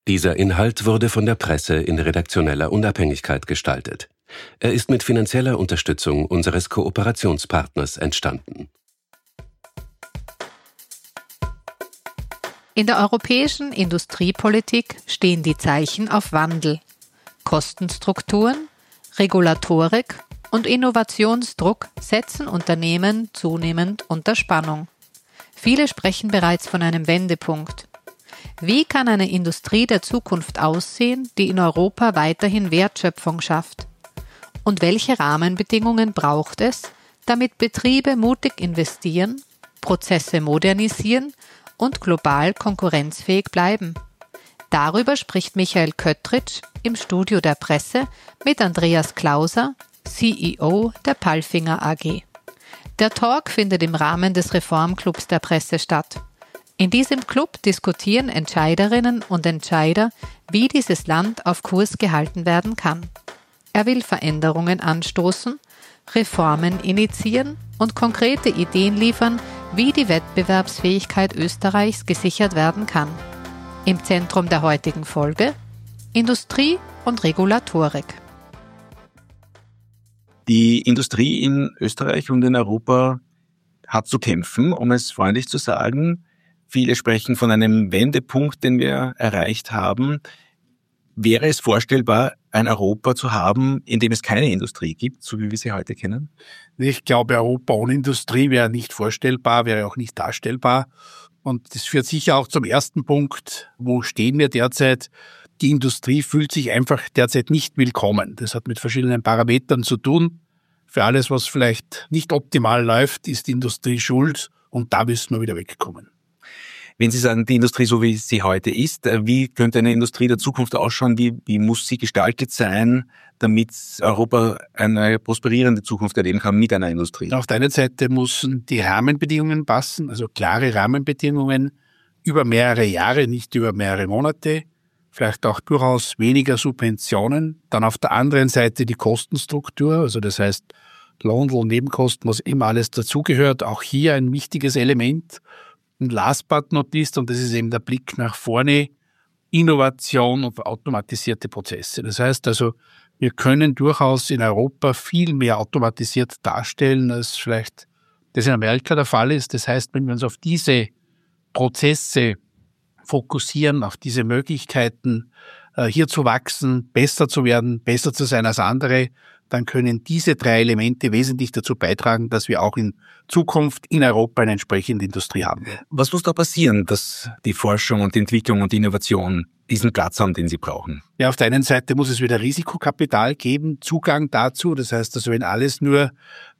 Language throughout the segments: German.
Dieser Inhalt wurde von der Presse in redaktioneller Unabhängigkeit gestaltet. Er ist mit finanzieller Unterstützung unseres Kooperationspartners entstanden. In der europäischen Industriepolitik stehen die Zeichen auf Wandel. Kostenstrukturen, Regulatorik und Innovationsdruck setzen Unternehmen zunehmend unter Spannung. Viele sprechen bereits von einem Wendepunkt. Wie kann eine Industrie der Zukunft aussehen, die in Europa weiterhin Wertschöpfung schafft? Und welche Rahmenbedingungen braucht es, damit Betriebe mutig investieren, Prozesse modernisieren und global konkurrenzfähig bleiben? Darüber spricht Michael Köttritsch im Studio der Presse mit Andreas Klauser, CEO der Palfinger AG. Der Talk findet im Rahmen des Reformclubs der Presse statt. In diesem Club diskutieren Entscheiderinnen und Entscheider, wie dieses Land auf Kurs gehalten werden kann. Er will Veränderungen anstoßen, Reformen initiieren und konkrete Ideen liefern, wie die Wettbewerbsfähigkeit Österreichs gesichert werden kann. Im Zentrum der heutigen Folge Industrie und Regulatorik. Die Industrie in Österreich und in Europa hat zu kämpfen, um es freundlich zu sagen. Viele sprechen von einem Wendepunkt, den wir erreicht haben. Wäre es vorstellbar, ein Europa zu haben, in dem es keine Industrie gibt, so wie wir sie heute kennen? Ich glaube, Europa ohne Industrie wäre nicht vorstellbar, wäre auch nicht darstellbar. Und das führt sicher auch zum ersten Punkt. Wo stehen wir derzeit? Die Industrie fühlt sich einfach derzeit nicht willkommen. Das hat mit verschiedenen Parametern zu tun. Für alles, was vielleicht nicht optimal läuft, ist die Industrie schuld. Und da müssen wir wieder wegkommen. Wenn Sie sagen, die Industrie so wie sie heute ist, wie könnte eine Industrie der Zukunft ausschauen? Wie muss sie gestaltet sein, damit Europa eine prosperierende Zukunft erleben kann mit einer Industrie? Auf der einen Seite müssen die Rahmenbedingungen passen, also klare Rahmenbedingungen über mehrere Jahre, nicht über mehrere Monate. Vielleicht auch durchaus weniger Subventionen. Dann auf der anderen Seite die Kostenstruktur, also das heißt Lohn- und Nebenkosten, was immer alles dazugehört. Auch hier ein wichtiges Element. Und last but not least, und das ist eben der Blick nach vorne, Innovation und automatisierte Prozesse. Das heißt also, wir können durchaus in Europa viel mehr automatisiert darstellen, als vielleicht das in Amerika der Fall ist. Das heißt, wenn wir uns auf diese Prozesse fokussieren, auf diese Möglichkeiten, hier zu wachsen, besser zu werden, besser zu sein als andere, dann können diese drei Elemente wesentlich dazu beitragen, dass wir auch in Zukunft in Europa eine entsprechende Industrie haben. Was muss da passieren, dass die Forschung und die Entwicklung und die Innovation diesen Platz haben, den sie brauchen? Ja, auf der einen Seite muss es wieder Risikokapital geben, Zugang dazu. Das heißt also, wenn alles nur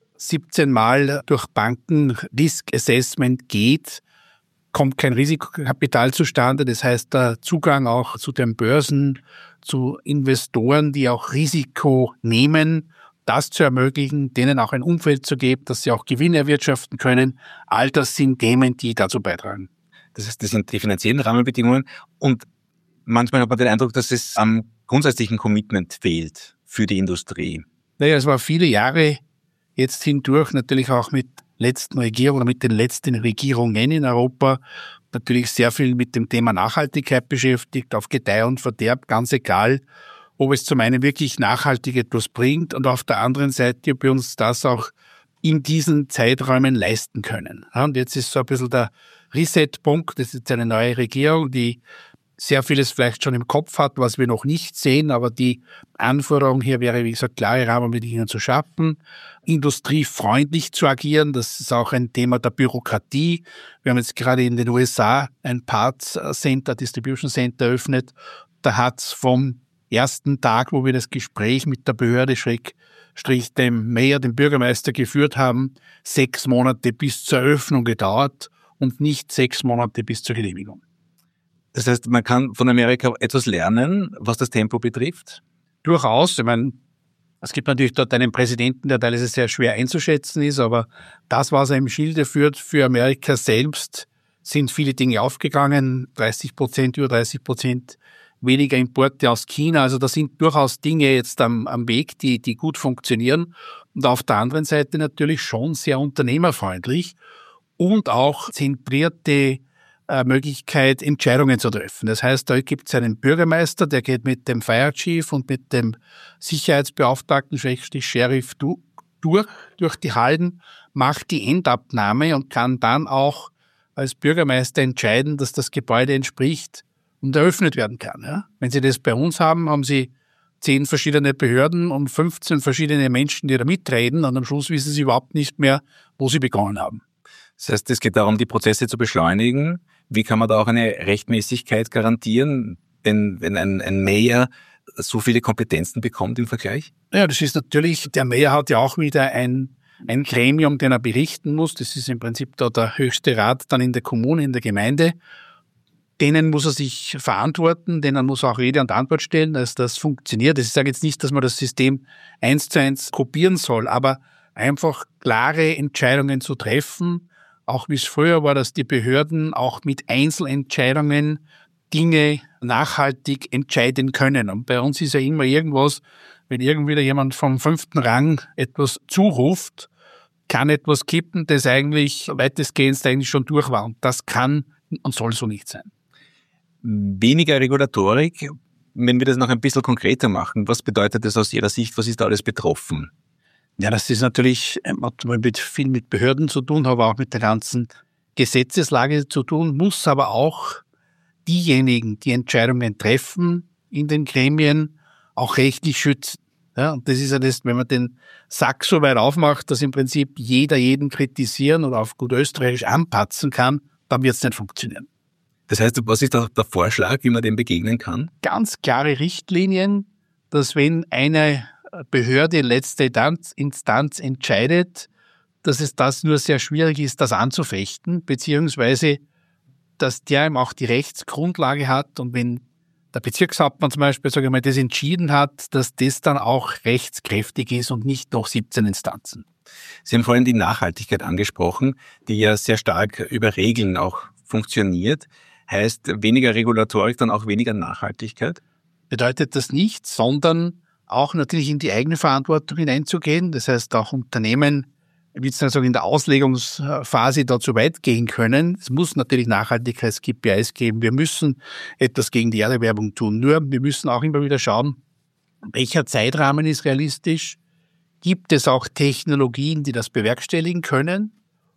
17 Mal durch Banken Risk Assessment geht, kommt kein Risikokapital zustande. Das heißt, der Zugang auch zu den Börsen, zu Investoren, die auch Risiko nehmen, das zu ermöglichen, denen auch ein Umfeld zu geben, dass sie auch Gewinne erwirtschaften können. All das sind Themen, die dazu beitragen. Das heißt, das sind die finanziellen Rahmenbedingungen. Und manchmal hat man den Eindruck, dass es am grundsätzlichen Commitment fehlt für die Industrie. Naja, es war viele Jahre jetzt hindurch, natürlich auch mit letzten Regierungen, mit den letzten Regierungen in Europa, natürlich sehr viel mit dem Thema Nachhaltigkeit beschäftigt, auf Gedeih und Verderb, ganz egal, ob es zum einen wirklich nachhaltig etwas bringt und auf der anderen Seite, ob wir uns das auch in diesen Zeiträumen leisten können. Und jetzt ist so ein bisschen der Reset-Punkt, das ist jetzt eine neue Regierung, die sehr vieles vielleicht schon im Kopf hat, was wir noch nicht sehen, aber die Anforderung hier wäre, wie gesagt, klare Rahmenbedingungen zu schaffen, industriefreundlich zu agieren. Das ist auch ein Thema der Bürokratie. Wir haben jetzt gerade in den USA ein Parts Center, Distribution Center eröffnet. Da hat es vom ersten Tag, wo wir das Gespräch mit der Behörde Schrägstrich dem Mayor, dem Bürgermeister geführt haben, 6 Monate bis zur Eröffnung gedauert und nicht 6 Monate bis zur Genehmigung. Das heißt, man kann von Amerika etwas lernen, was das Tempo betrifft? Durchaus. Ich meine, es gibt natürlich dort einen Präsidenten, der teilweise sehr schwer einzuschätzen ist, aber das, was er im Schilde führt für Amerika selbst, sind viele Dinge aufgegangen. 30%, über 30% weniger Importe aus China. Also da sind durchaus Dinge jetzt am Weg, die gut funktionieren. Und auf der anderen Seite natürlich schon sehr unternehmerfreundlich und auch zentrierte Möglichkeit, Entscheidungen zu treffen. Das heißt, da gibt es einen Bürgermeister, der geht mit dem Fire Chief und mit dem Sicherheitsbeauftragten, Sheriff durch die Hallen, macht die Endabnahme und kann dann auch als Bürgermeister entscheiden, dass das Gebäude entspricht und eröffnet werden kann. Ja? Wenn Sie das bei uns haben, haben Sie 10 verschiedene Behörden und 15 verschiedene Menschen, die da mitreden, und am Schluss wissen Sie überhaupt nicht mehr, wo Sie begonnen haben. Das heißt, es geht darum, die Prozesse zu beschleunigen. Wie kann man da auch eine Rechtmäßigkeit garantieren? Denn wenn ein Mayor so viele Kompetenzen bekommt im Vergleich? Ja, das ist natürlich, der Mayor hat ja auch wieder ein Gremium, den er berichten muss. Das ist im Prinzip da der höchste Rat dann in der Kommune, in der Gemeinde. Denen muss er sich verantworten, denen muss er auch Rede und Antwort stellen, dass das funktioniert. Ich sage jetzt nicht, dass man das System 1:1 kopieren soll, aber einfach klare Entscheidungen zu treffen, auch wie es früher war, dass die Behörden auch mit Einzelentscheidungen Dinge nachhaltig entscheiden können. Und bei uns ist ja immer irgendwas, wenn irgendwie jemand vom 5. Rang etwas zuruft, kann etwas kippen, das eigentlich weitestgehend eigentlich schon durch war. Und das kann und soll so nicht sein. Weniger Regulatorik, wenn wir das noch ein bisschen konkreter machen, was bedeutet das aus Ihrer Sicht, was ist da alles betroffen? Ja, das ist natürlich viel mit Behörden zu tun, aber auch mit der ganzen Gesetzeslage zu tun, muss aber auch diejenigen, die Entscheidungen treffen in den Gremien, auch rechtlich schützen. Ja, und das ist ja das, wenn man den Sack so weit aufmacht, dass im Prinzip jeder jeden kritisieren oder auf gut österreichisch anpatzen kann, dann wird es nicht funktionieren. Das heißt, was ist da der Vorschlag, wie man dem begegnen kann? Ganz klare Richtlinien, dass wenn eine Behörde letzte Instanz entscheidet, dass es das nur sehr schwierig ist, das anzufechten, beziehungsweise dass der eben auch die Rechtsgrundlage hat und wenn der Bezirkshauptmann zum Beispiel, sage ich mal, das entschieden hat, dass das dann auch rechtskräftig ist und nicht noch 17 Instanzen. Sie haben vorhin die Nachhaltigkeit angesprochen, die ja sehr stark über Regeln auch funktioniert. Heißt weniger Regulatorik dann auch weniger Nachhaltigkeit? Bedeutet das nicht, sondern auch natürlich in die eigene Verantwortung hineinzugehen. Das heißt, auch Unternehmen, ich will jetzt nicht sagen, in der Auslegungsphase da zu weit gehen können. Es muss natürlich Nachhaltigkeits-KPIs geben. Wir müssen etwas gegen die Erderwärmung tun. Nur, wir müssen auch immer wieder schauen, welcher Zeitrahmen ist realistisch? Gibt es auch Technologien, die das bewerkstelligen können?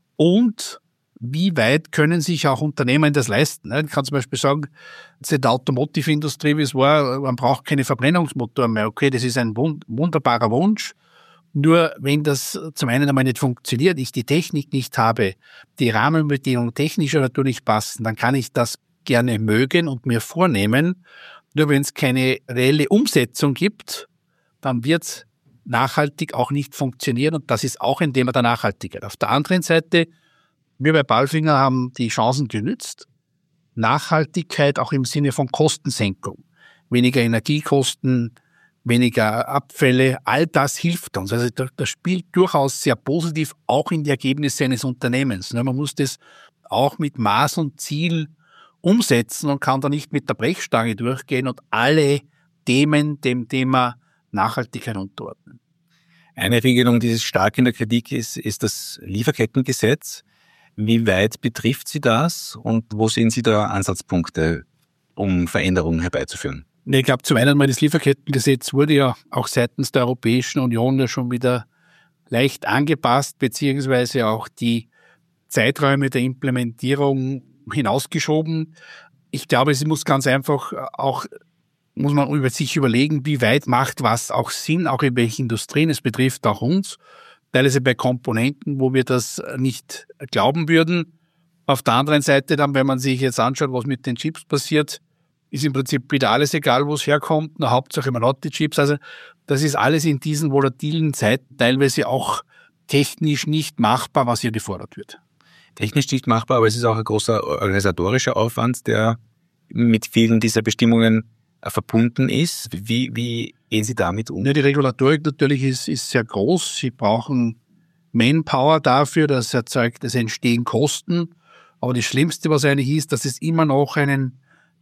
Und wie weit können sich auch Unternehmen das leisten? Ich kann zum Beispiel sagen, in der Automotive-Industrie, wie es war, man braucht keine Verbrennungsmotoren mehr. Okay, das ist ein wunderbarer Wunsch. Nur wenn das zum einen einmal nicht funktioniert, ich die Technik nicht habe, die Rahmenbedingungen technischer Natur nicht passen, dann kann ich das gerne mögen und mir vornehmen. Nur wenn es keine reelle Umsetzung gibt, dann wird es nachhaltig auch nicht funktionieren. Und das ist auch ein Thema der Nachhaltigkeit. Auf der anderen Seite, wir bei Palfinger haben die Chancen genützt. Nachhaltigkeit auch im Sinne von Kostensenkung. Weniger Energiekosten, weniger Abfälle, all das hilft uns. Also das spielt durchaus sehr positiv auch in die Ergebnisse eines Unternehmens. Man muss das auch mit Maß und Ziel umsetzen und kann da nicht mit der Brechstange durchgehen und alle Themen dem Thema Nachhaltigkeit unterordnen. Eine Regelung, die stark in der Kritik ist das Lieferkettengesetz. Wie weit betrifft Sie das und wo sehen Sie da Ansatzpunkte, um Veränderungen herbeizuführen? Ich glaube, zum einen mal das Lieferkettengesetz wurde ja auch seitens der Europäischen Union ja schon wieder leicht angepasst, beziehungsweise auch die Zeiträume der Implementierung hinausgeschoben. Ich glaube, es muss ganz einfach auch, muss man über sich überlegen, wie weit macht was auch Sinn, auch in welchen Industrien, es betrifft auch uns. Teilweise bei Komponenten, wo wir das nicht glauben würden. Auf der anderen Seite dann, wenn man sich jetzt anschaut, was mit den Chips passiert, ist im Prinzip wieder alles egal, wo es herkommt. Na, Hauptsache man hat die Chips. Also das ist alles in diesen volatilen Zeiten teilweise auch technisch nicht machbar, was hier gefordert wird. Technisch nicht machbar, aber es ist auch ein großer organisatorischer Aufwand, der mit vielen dieser Bestimmungen verbunden ist. Wie gehen Sie damit um? Ja, die Regulatorik natürlich ist sehr groß. Sie brauchen Manpower dafür, das entstehen Kosten. Aber das Schlimmste, was eigentlich ist, dass es immer noch einen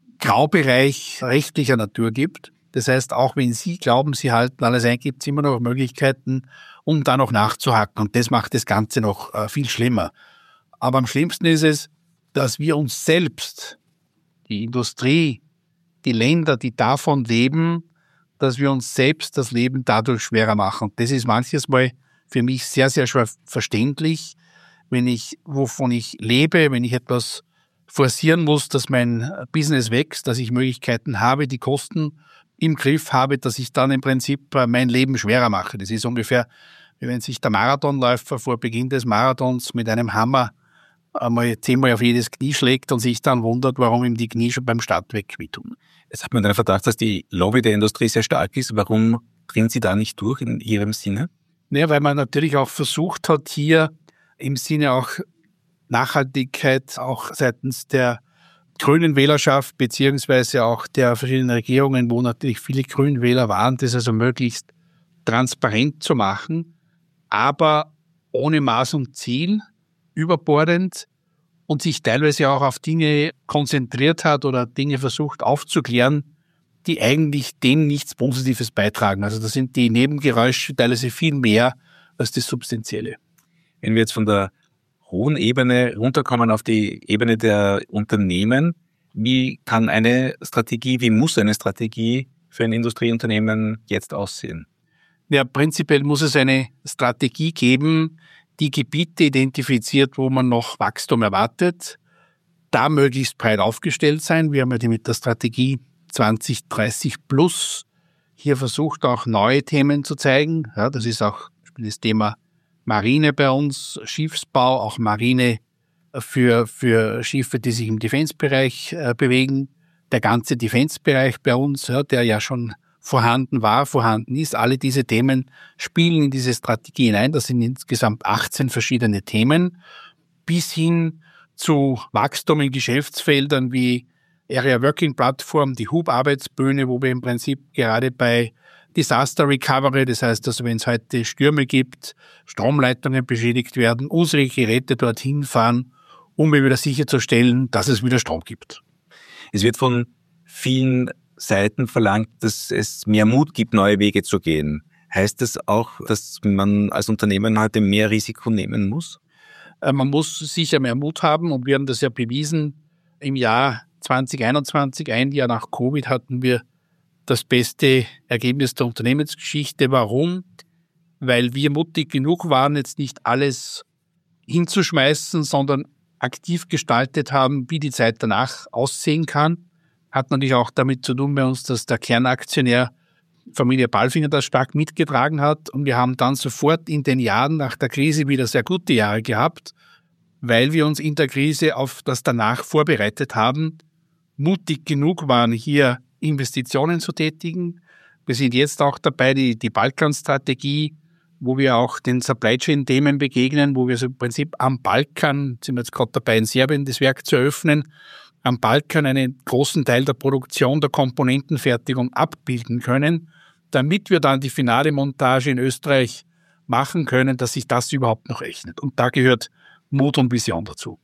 Graubereich rechtlicher Natur gibt. Das heißt, auch wenn Sie glauben, Sie halten alles ein, gibt es immer noch Möglichkeiten, um da noch nachzuhaken. Und das macht das Ganze noch viel schlimmer. Aber am schlimmsten ist es, dass wir uns selbst, die Industrie, die Länder, die davon leben, dass wir uns selbst das Leben dadurch schwerer machen. Das ist manches Mal für mich sehr, sehr schwer verständlich, wovon ich lebe, wenn ich etwas forcieren muss, dass mein Business wächst, dass ich Möglichkeiten habe, die Kosten im Griff habe, dass ich dann im Prinzip mein Leben schwerer mache. Das ist ungefähr, wie wenn sich der Marathonläufer vor Beginn des Marathons mit einem Hammer einmal 10-mal auf jedes Knie schlägt und sich dann wundert, warum ihm die Knie schon beim Start wehtun. Jetzt hat man den Verdacht, dass die Lobby der Industrie sehr stark ist. Warum dringt sie da nicht durch in Ihrem Sinne? Ja, weil man natürlich auch versucht hat, hier im Sinne auch Nachhaltigkeit, auch seitens der grünen Wählerschaft beziehungsweise auch der verschiedenen Regierungen, wo natürlich viele Grünwähler waren, das also möglichst transparent zu machen, aber ohne Maß und Ziel, überbordend und sich teilweise auch auf Dinge konzentriert hat oder Dinge versucht aufzuklären, die eigentlich dem nichts Positives beitragen. Also das sind die Nebengeräusche teilweise viel mehr als das Substanzielle. Wenn wir jetzt von der hohen Ebene runterkommen auf die Ebene der Unternehmen, wie muss eine Strategie für ein Industrieunternehmen jetzt aussehen? Ja, prinzipiell muss es eine Strategie geben, die Gebiete identifiziert, wo man noch Wachstum erwartet, da möglichst breit aufgestellt sein. Wir haben ja mit der Strategie 2030 Plus hier versucht, auch neue Themen zu zeigen. Ja, das ist auch das Thema Marine bei uns, Schiffsbau, auch Marine für Schiffe, die sich im Defense-Bereich bewegen. Der ganze Defense-Bereich bei uns, ja, der ja schon vorhanden ist. Alle diese Themen spielen in diese Strategie hinein. Das sind insgesamt 18 verschiedene Themen, bis hin zu Wachstum in Geschäftsfeldern wie Area Working Platform, die Hub-Arbeitsbühne, wo wir im Prinzip gerade bei Disaster Recovery, das heißt, dass wenn es heute Stürme gibt, Stromleitungen beschädigt werden, unsere Geräte dorthin fahren, um wieder sicherzustellen, dass es wieder Strom gibt. Es wird von vielen Seiten verlangt, dass es mehr Mut gibt, neue Wege zu gehen. Heißt das auch, dass man als Unternehmen heute mehr Risiko nehmen muss? Man muss sicher mehr Mut haben und wir haben das ja bewiesen. Im Jahr 2021, ein Jahr nach Covid, hatten wir das beste Ergebnis der Unternehmensgeschichte. Warum? Weil wir mutig genug waren, jetzt nicht alles hinzuschmeißen, sondern aktiv gestaltet haben, wie die Zeit danach aussehen kann. Hat natürlich auch damit zu tun bei uns, dass der Kernaktionär Familie Palfinger das stark mitgetragen hat. Und wir haben dann sofort in den Jahren nach der Krise wieder sehr gute Jahre gehabt, weil wir uns in der Krise auf das danach vorbereitet haben, mutig genug waren, hier Investitionen zu tätigen. Wir sind jetzt auch dabei, die Balkanstrategie, wo wir auch den Supply Chain Themen begegnen, wo wir so im Prinzip am Balkan, sind wir jetzt gerade dabei in Serbien das Werk zu eröffnen, am Balkan einen großen Teil der Produktion, der Komponentenfertigung abbilden können, damit wir dann die finale Montage in Österreich machen können, dass sich das überhaupt noch rechnet. Und da gehört Mut und Vision dazu.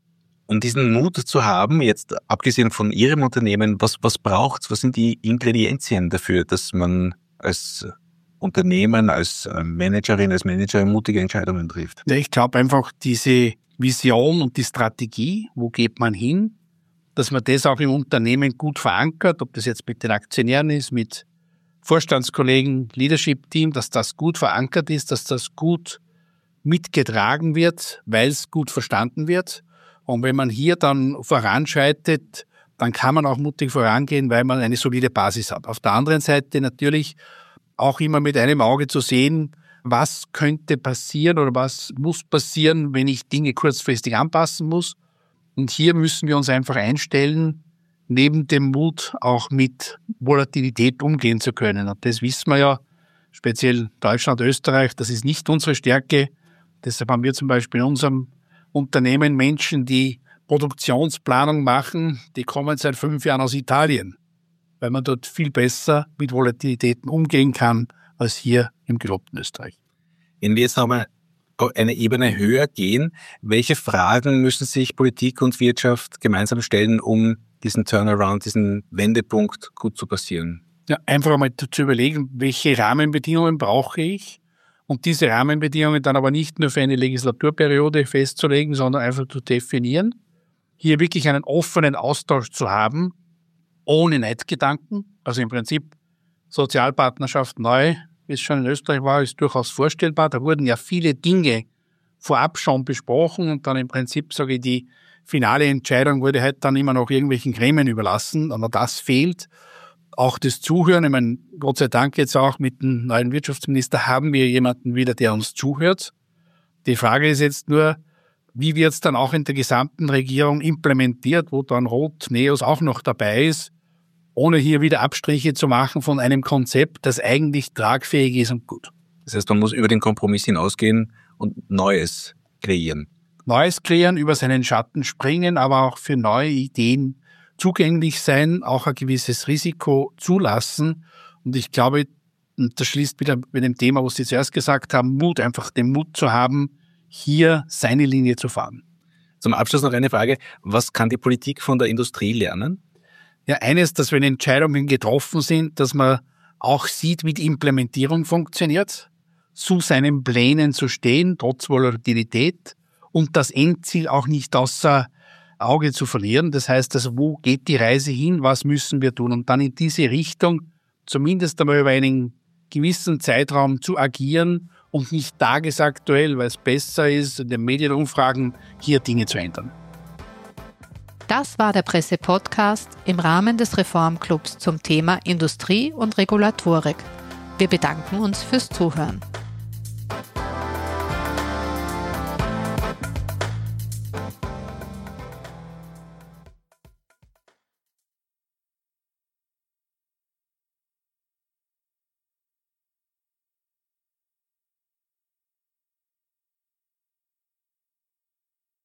Um diesen Mut zu haben, jetzt abgesehen von Ihrem Unternehmen, was braucht's? Was sind die Ingredienzien dafür, dass man als Unternehmen, als Managerin, als Manager mutige Entscheidungen trifft? Ja, ich glaube einfach diese Vision und die Strategie, wo geht man hin, dass man das auch im Unternehmen gut verankert, ob das jetzt mit den Aktionären ist, mit Vorstandskollegen, Leadership-Team, dass das gut verankert ist, dass das gut mitgetragen wird, weil es gut verstanden wird. Und wenn man hier dann voranschreitet, dann kann man auch mutig vorangehen, weil man eine solide Basis hat. Auf der anderen Seite natürlich auch immer mit einem Auge zu sehen, was könnte passieren oder was muss passieren, wenn ich Dinge kurzfristig anpassen muss. Und hier müssen wir uns einfach einstellen, neben dem Mut auch mit Volatilität umgehen zu können. Und das wissen wir ja, speziell Deutschland, Österreich, das ist nicht unsere Stärke. Deshalb haben wir zum Beispiel in unserem Unternehmen Menschen, die Produktionsplanung machen, die kommen seit 5 Jahren aus Italien, weil man dort viel besser mit Volatilitäten umgehen kann als hier im gelobten Österreich. Wenn wir jetzt nochmal eine Ebene höher gehen, welche Fragen müssen sich Politik und Wirtschaft gemeinsam stellen, um diesen Turnaround, diesen Wendepunkt gut zu passieren? Ja, einfach einmal zu überlegen, welche Rahmenbedingungen brauche ich und diese Rahmenbedingungen dann aber nicht nur für eine Legislaturperiode festzulegen, sondern einfach zu definieren. hier wirklich einen offenen Austausch zu haben, ohne Neidgedanken. Also im Prinzip Sozialpartnerschaft neu, wie es schon in Österreich war, ist durchaus vorstellbar. Da wurden ja viele Dinge vorab schon besprochen und dann im Prinzip, sage ich, die finale Entscheidung wurde halt dann immer noch irgendwelchen Gremien überlassen, aber das fehlt. Auch das Zuhören, ich meine, Gott sei Dank jetzt auch mit dem neuen Wirtschaftsminister haben wir jemanden wieder, der uns zuhört. Die Frage ist jetzt nur, wie wird es dann auch in der gesamten Regierung implementiert, wo dann Rot-Neos auch noch dabei ist, ohne hier wieder Abstriche zu machen von einem Konzept, das eigentlich tragfähig ist und gut. Das heißt, man muss über den Kompromiss hinausgehen und Neues kreieren. Neues kreieren, über seinen Schatten springen, aber auch für neue Ideen zugänglich sein, auch ein gewisses Risiko zulassen. Und ich glaube, und das schließt wieder mit dem Thema, was Sie zuerst gesagt haben, Mut, einfach den Mut zu haben, hier seine Linie zu fahren. Zum Abschluss noch eine Frage. Was kann die Politik von der Industrie lernen? Ja, eines, dass wenn Entscheidungen getroffen sind, dass man auch sieht, wie die Implementierung funktioniert, zu seinen Plänen zu stehen, trotz Volatilität, und das Endziel auch nicht außer Auge zu verlieren. Das heißt, also, wo geht die Reise hin, was müssen wir tun? Und dann in diese Richtung zumindest einmal über einen gewissen Zeitraum zu agieren und nicht tagesaktuell, weil es besser ist, in den Medienumfragen hier Dinge zu ändern. Das war der Presse-Podcast im Rahmen des Reformclubs zum Thema Industrie und Regulatorik. Wir bedanken uns fürs Zuhören.